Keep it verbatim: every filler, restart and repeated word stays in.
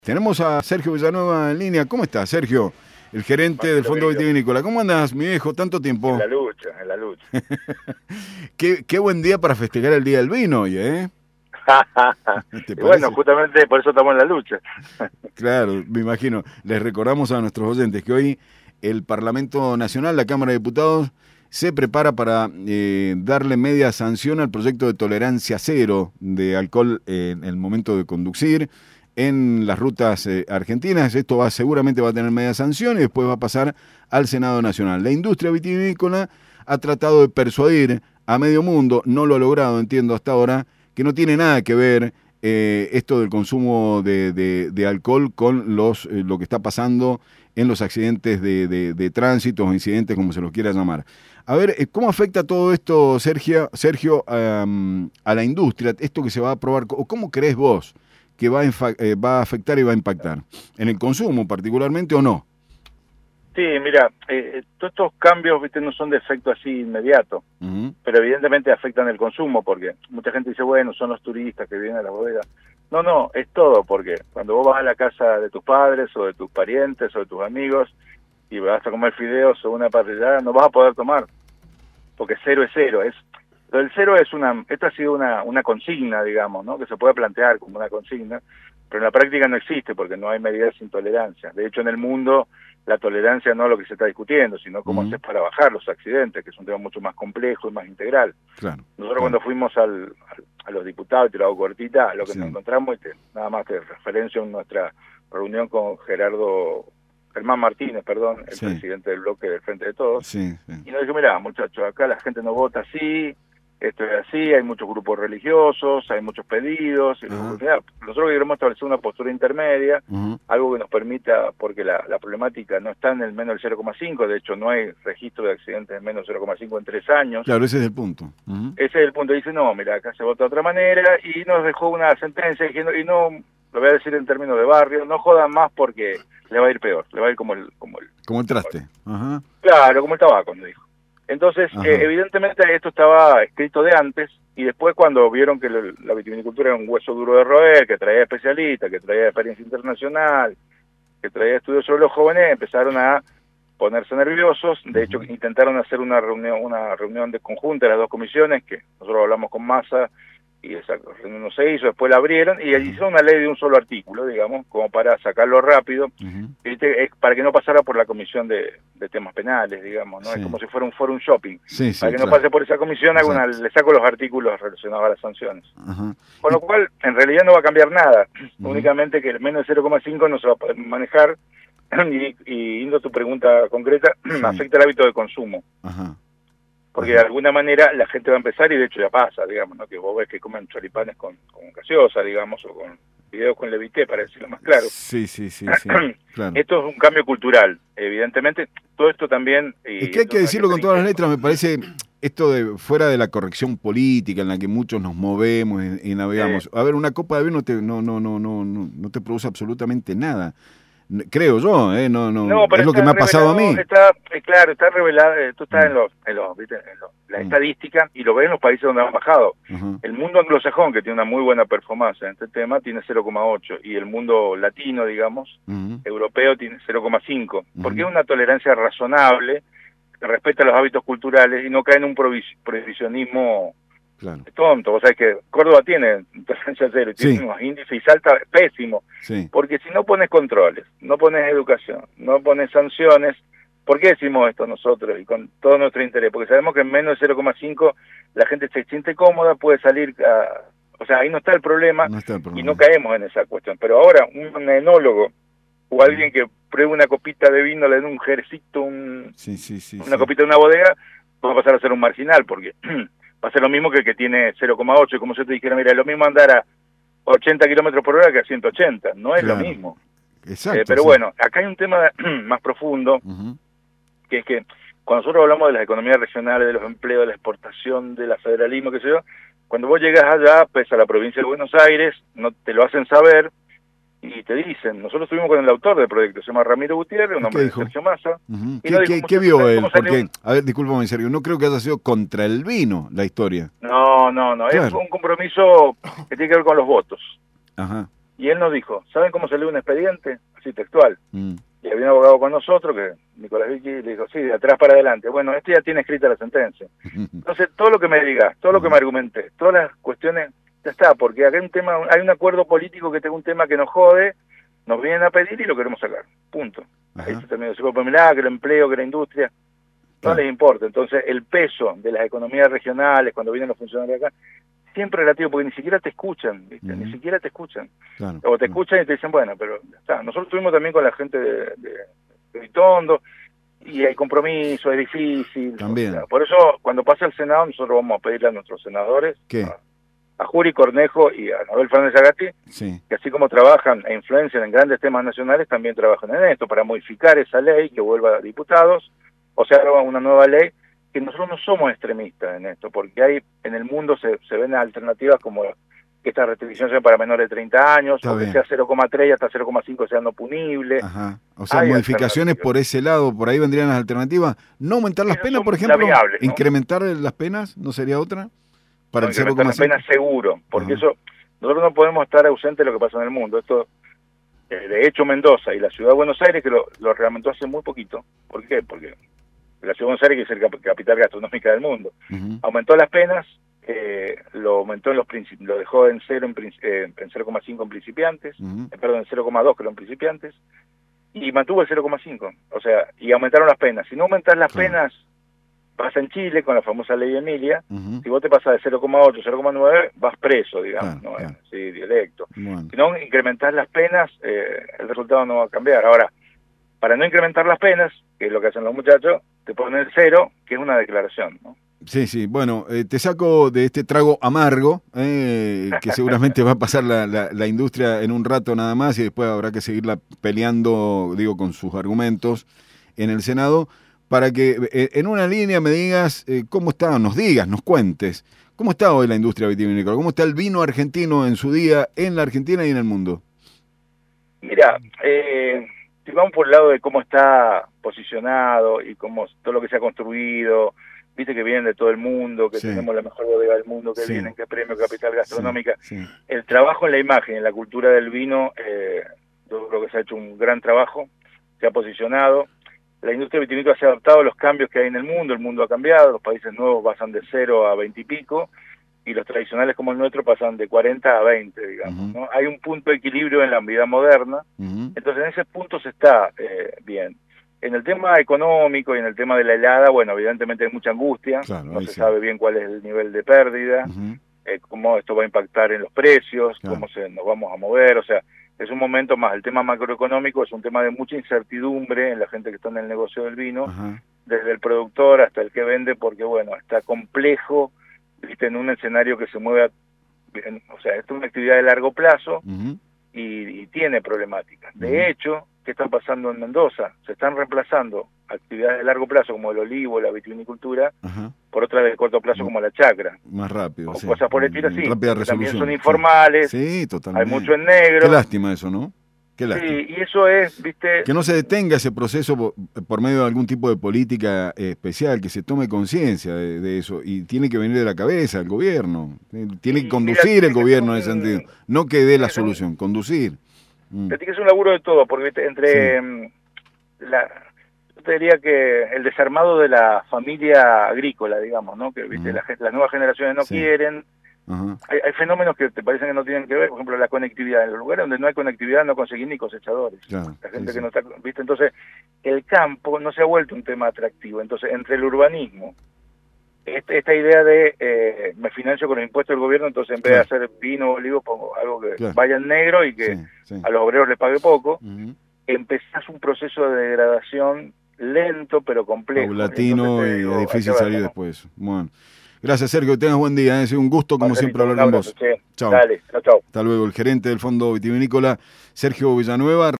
Tenemos a Sergio Villanueva en línea. ¿Cómo estás, Sergio? El gerente del Fondo Vitivinícola. ¿Cómo andás, mi viejo? Tanto tiempo. En la lucha, en la lucha. qué, qué buen día para festejar el Día del Vino hoy, ¿eh? Y bueno, justamente por eso estamos en la lucha. Claro, me imagino. Les recordamos a nuestros oyentes que hoy el Parlamento Nacional, la Cámara de Diputados, se prepara para eh, darle media sanción al proyecto de tolerancia cero de alcohol eh, en el momento de conducir en las rutas eh, argentinas. Esto va seguramente va a tener media sanción y después va a pasar al Senado Nacional. La industria vitivinícola ha tratado de persuadir a medio mundo, no lo ha logrado, entiendo hasta ahora, que no tiene nada que ver eh, esto del consumo de, de, de alcohol con los eh, lo que está pasando en los accidentes de, de, de tránsito o incidentes, como se los quiera llamar. A ver, ¿cómo afecta todo esto, Sergio, Sergio um, a la industria, esto que se va a aprobar? ¿O cómo crees vos que va a, eh, va a afectar y va a impactar? ¿En el consumo particularmente o no? Sí, mira, eh, todos estos cambios, viste, no son de efecto así inmediato, uh-huh. pero evidentemente afectan el consumo, porque mucha gente dice, bueno, son los turistas que vienen a la bodega. No, no, es todo, porque cuando vos vas a la casa de tus padres o de tus parientes o de tus amigos y vas a comer fideos o una parrillada, no vas a poder tomar, porque cero es cero. Es lo del cero es una, esto ha sido una, una consigna, digamos, ¿no? Que se puede plantear como una consigna, pero en la práctica no existe porque no hay medidas sin tolerancia. De hecho, en el mundo la tolerancia no es lo que se está discutiendo, sino cómo uh-huh. hacer para bajar los accidentes, que es un tema mucho más complejo y más integral. Claro, Nosotros claro. cuando fuimos al, al, a los diputados, y te lo hago cortita, lo que sí. nos encontramos, y te, nada más te referencio en nuestra reunión con Gerardo, Germán Martínez, perdón, el sí. presidente del bloque del Frente de Todos, sí, sí. y nos dijo, mirá, muchachos, acá la gente no vota así, esto es así, hay muchos grupos religiosos, hay muchos pedidos, y uh-huh. mirá, nosotros queremos establecer una postura intermedia, uh-huh. algo que nos permita, porque la, la problemática no está en el menos del cero coma cinco, de hecho no hay registro de accidentes de menos cero coma cinco en tres años. Claro, ese es el punto. Uh-huh. Ese es el punto, dice, no, mira, acá se vota de otra manera, y nos dejó una sentencia diciendo, y no, lo voy a decir en términos de barrio, no jodan más porque le va a ir peor, le va a ir como el... Como el, como el traste. Como el, uh-huh. Claro, como el tabaco, nos dijo. Entonces, eh, evidentemente esto estaba escrito de antes, y después cuando vieron que lo, la vitivinicultura era un hueso duro de roer, que traía especialistas, que traía experiencia internacional, que traía estudios sobre los jóvenes, empezaron a ponerse nerviosos. De hecho, intentaron hacer una reunión una reunión de conjunta de las dos comisiones, que nosotros hablamos con Massa, y esa reunión no se hizo, después la abrieron, y allí hicieron una ley de un solo artículo, digamos, como para sacarlo rápido, uh-huh. ¿viste? Es para que no pasara por la comisión de, de temas penales, digamos, ¿no? Sí. Es como si fuera un forum shopping. Sí, sí, para que claro. no pase por esa comisión, alguna, le saco los artículos relacionados a las sanciones. Uh-huh. Con lo cual, en realidad no va a cambiar nada, uh-huh. únicamente que el menos de cero coma cinco no se va a poder manejar, y, y yendo a tu pregunta concreta, sí. afecta el hábito de consumo. Ajá. Porque de alguna manera la gente va a empezar, y de hecho ya pasa, digamos, ¿no? Que vos ves que comen choripanes con, con gaseosa, digamos, o con videos con levité, para decirlo más claro. Sí, sí, sí, sí. Claro. Esto es un cambio cultural, evidentemente. Todo esto también... Y es que hay que decirlo con todas las letras, me parece, esto de fuera de la corrección política en la que muchos nos movemos y, y navegamos. Sí. A ver, una copa de vino te, no, no, no, no, no, no te produce absolutamente nada. Creo yo, ¿eh? No, no, no es lo que me ha pasado a mí. Está, claro, está revelado, esto está mm. en, los, en, los, ¿viste? en los, la mm. estadística, y lo ven en los países donde han bajado. Uh-huh. El mundo anglosajón, que tiene una muy buena performance en este tema, tiene cero coma ocho, y el mundo latino, digamos, uh-huh. europeo, tiene cero coma cinco, uh-huh. porque es una tolerancia razonable, que respeta los hábitos culturales y no cae en un provis- prohibicionismo... Claro. Tonto. Vos sabés que Córdoba tiene tolerancia cero, tiene sí. unos índices y salta pésimo, sí. porque si no pones controles, no pones educación, no pones sanciones, ¿por qué decimos esto nosotros y con todo nuestro interés? Porque sabemos que en menos de cero coma cinco la gente se siente cómoda, puede salir, a, o sea, ahí no está el problema, no está el problema. Y no caemos en esa cuestión. Pero ahora un enólogo o alguien que pruebe una copita de vino, le dé un jercito, un, sí, sí, sí, una sí. copita de una bodega, va a pasar a ser un marginal, porque... va a ser lo mismo que el que tiene cero coma ocho, y como yo te dijera, mira, es lo mismo andar a ochenta kilómetros por hora que a ciento ochenta, no es claro. lo mismo. Exacto. Eh, pero sí. bueno, acá hay un tema más profundo, uh-huh. que es que cuando nosotros hablamos de las economías regionales, de los empleos, de la exportación, del federalismo, qué sé yo, cuando vos llegas allá, pues a la provincia de Buenos Aires, no te lo hacen saber, y te dicen, nosotros estuvimos con el autor del proyecto, se llama Ramiro Gutiérrez, un hombre de Sergio Massa. Uh-huh. ¿Qué, ¿qué, ¿qué vio él? Porque, a ver, discúlpame, Sergio, no creo que haya sido contra el vino la historia. No, no, no, claro. Es un compromiso que tiene que ver con los votos. Ajá. Y él nos dijo, ¿saben cómo se lee un expediente? Así textual. Mm. Y había un abogado con nosotros, que Nicolás Vicky, le dijo, sí, de atrás para adelante. Bueno, este ya tiene escrita la sentencia. Entonces, todo lo que me digas, todo lo que me argumenté, todas las cuestiones, ya está, porque acá hay un tema, hay un acuerdo político que tengo un tema que nos jode, nos vienen a pedir y lo queremos sacar. Punto. Ajá. Ahí se terminó. Si por mirá, que el empleo, que la industria, no Claro. les importa. Entonces, el peso de las economías regionales, cuando vienen los funcionarios acá, siempre relativo, porque ni siquiera te escuchan, ¿viste? Uh-huh. Ni siquiera te escuchan. Claro. O te escuchan y te dicen, bueno, pero ya está. Nosotros estuvimos también con la gente de, de, de Vitondo, y hay compromiso, es difícil. También. O sea, por eso, cuando pase al Senado, nosotros vamos a pedirle a nuestros senadores, ¿Qué? a, a Juri Cornejo y a Nobel Fernández Agati, Sí. que así como trabajan e influencian en grandes temas nacionales, también trabajan en esto, para modificar esa ley, que vuelva a diputados, o sea, una nueva ley, que nosotros no somos extremistas en esto, porque hay en el mundo se, se ven alternativas como que esta restricción sea para menores de treinta años, Está o que bien. sea cero coma tres y hasta cero coma cinco sea no punible. Ajá. O sea, Hay modificaciones alternativas. por ese lado, por ahí vendrían las alternativas. No aumentar las Esas penas, son por ejemplo. las viables, ¿no? Incrementar las penas, ¿no sería otra? Para el No, cero incrementar coma las cinco. penas seguro, porque Ajá. eso, nosotros no podemos estar ausentes de lo que pasa en el mundo. Esto, eh, de hecho, Mendoza y la ciudad de Buenos Aires, que lo, lo reglamentó hace muy poquito. ¿Por qué? Porque la ciudad de Buenos Aires, que es el cap- capital gastronómica del mundo, Uh-huh. aumentó las penas, eh, lo aumentó en los princip- lo dejó en cero en, princi- eh, en cero coma cinco en principiantes, Uh-huh. eh, perdón, en cero coma dos creo en principiantes, y mantuvo el cero coma cinco, o sea, y aumentaron las penas. Si no aumentas las Claro. penas, pasa en Chile con la famosa ley Emilia, Uh-huh. si vos te pasas de cero coma ocho, cero coma nueve, vas preso, digamos, Claro, ¿no? claro. Sí, directo. Bueno. Si no incrementás las penas, eh, el resultado no va a cambiar. Ahora, para no incrementar las penas, que es lo que hacen los muchachos, te ponen cero, que es una declaración, ¿no? Sí, sí. Bueno, eh, te saco de este trago amargo, eh, que seguramente va a pasar la, la, la industria en un rato nada más y después habrá que seguirla peleando, digo, con sus argumentos en el Senado, para que eh, en una línea me digas eh, cómo está, nos digas, nos cuentes, cómo está hoy la industria vitivinícola, cómo está el vino argentino en su día en la Argentina y en el mundo. Mira, eh, si vamos por el lado de cómo está posicionado y cómo todo lo que se ha construido, viste que vienen de todo el mundo, que Sí. tenemos la mejor bodega del mundo, que Sí. vienen, que premio Capital Gastronómica. Sí, sí. El trabajo en la imagen, en la cultura del vino, eh, yo creo que se ha hecho un gran trabajo, se ha posicionado. La industria vitivinícola se ha adaptado a los cambios que hay en el mundo, el mundo ha cambiado, los países nuevos pasan de cero a veinte y pico, y los tradicionales como el nuestro pasan de cuarenta a veinte, digamos, Uh-huh. ¿no? Hay un punto de equilibrio en la vida moderna, Uh-huh. entonces en ese punto se está eh, bien. En el tema económico y en el tema de la helada, bueno, evidentemente hay mucha angustia, Claro, no ahí se sí. sabe bien cuál es el nivel de pérdida, Uh-huh. eh, cómo esto va a impactar en los precios, Claro. cómo se nos vamos a mover, o sea, es un momento más, el tema macroeconómico es un tema de mucha incertidumbre en la gente que está en el negocio del vino, Ajá. desde el productor hasta el que vende, porque bueno, está complejo, viste, en un escenario que se mueve, a- en- o sea, esto es una actividad de largo plazo Uh-huh. y, y tiene problemáticas. De Ujú. hecho, ¿qué está pasando en Mendoza? Se están reemplazando actividades de largo plazo como el olivo, la vitivinicultura, Ajá. por otras de corto plazo como la chacra. Más rápido, O sí. cosas por el estilo, Mm, sí, Rápida porque también resolución. son informales, Sí, totalmente. hay mucho en negro. Qué lástima eso, ¿no? Qué lástima. Sí, y eso es, viste, Que no se detenga ese proceso por, por medio de algún tipo de política eh, especial, que se tome conciencia de, de eso. Y tiene que venir de la cabeza el gobierno. Eh, Tiene Y que conducir mira, el gobierno en ese un- sentido. No que dé la es un- solución, conducir. Mm. tiene que ser un laburo de todo, porque viste, entre mm, la, yo te diría que el desarmado de la familia agrícola, digamos, ¿no? Que viste, Ujú. la gen- las nuevas generaciones no Sí. quieren. Ajá. Hay, hay fenómenos que te parecen que no tienen que ver, por ejemplo, la conectividad. En los lugares donde no hay conectividad no conseguís ni cosechadores. Claro, La gente sí, que sí. no está, ¿viste? Entonces, el campo no se ha vuelto un tema atractivo. Entonces, entre el urbanismo, este, esta idea de eh, me financio con los impuestos del gobierno, entonces en vez Claro. de hacer vino o olivo, pongo algo que Claro. vaya en negro y que Sí, sí. a los obreros les pague poco, Ujú. empezás un proceso de degradación lento pero complejo. Paulatino Entonces, te y digo, es hay difícil que salir verlo, ¿no? después. Bueno. Gracias, Sergio. Que tengas buen día. ¿eh? Ha sido un gusto, como Marcelito, siempre, hablar un con abrazo, vos. che. Chao. Dale, chao, chao. Hasta luego. El gerente del Fondo Vitivinícola, Sergio Villanueva.